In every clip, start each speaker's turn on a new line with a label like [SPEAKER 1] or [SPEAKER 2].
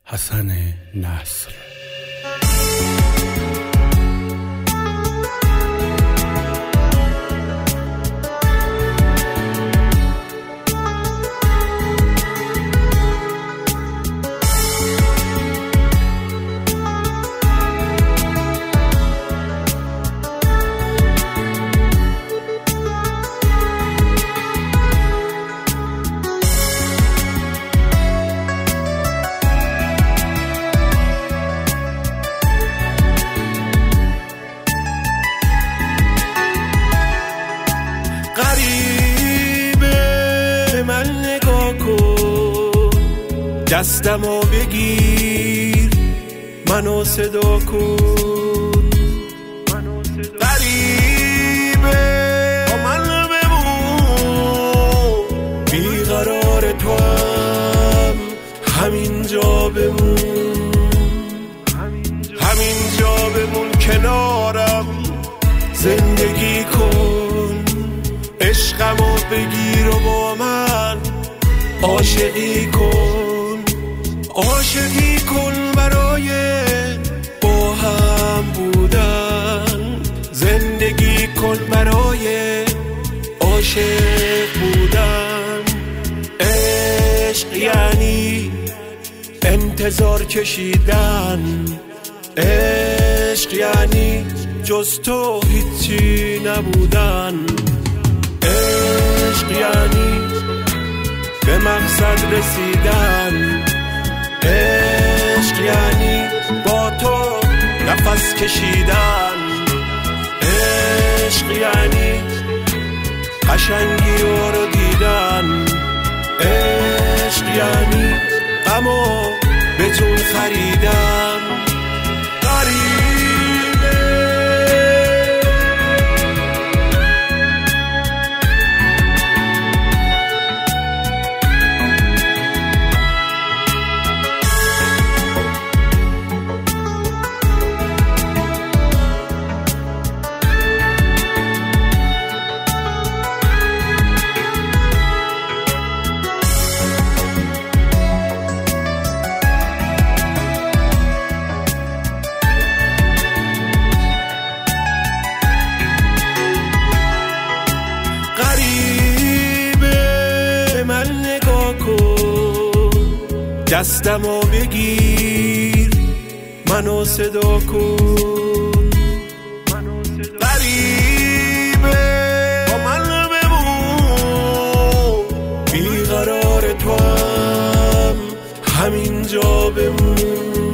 [SPEAKER 1] حسن نصر.
[SPEAKER 2] دستمو بگیر منو صدا کن، غریبه با من بمون، بیقرار تو هم همینجا بمون، همینجا بمون کنارم زندگی کن، عشقمو بگیر و با من عاشقی کن، عاشقی کن برای با هم بودن، زندگی کن برای عاشق بودن. عشق یعنی انتظار کشیدن، عشق یعنی جز تو هیچی نبودن، عشق یعنی به مقصد رسیدن، عشق یعنی با تو نفس کشیدن، عشق یعنی قشنگی رو دیدن، عشق یعنی غمو به جون خریدن. دستمو بگیر منو صدا کن، غریبه با من بمون، بیقرار تو هم همینجا بمون،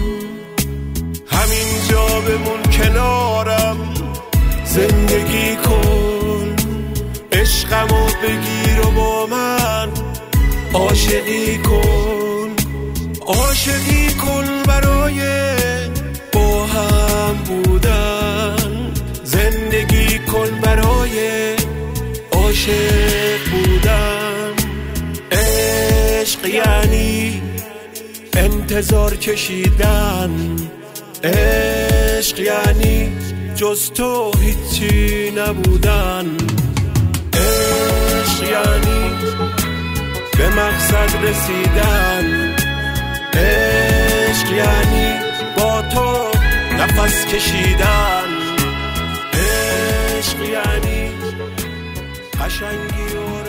[SPEAKER 2] همینجا بمون کنارم زندگی کن، عشقمو بگیر و با من عاشقی کن، عاشقی کن برای با هم بودن، زندگی کن برای عاشق بودن. عشق یعنی انتظار کشیدن، عشق یعنی جز تو هیچی نبودن، عشق یعنی به مقصد رسیدن، عشق یعنی با تو نفس کشیدن، عشق یعنی قشنگی و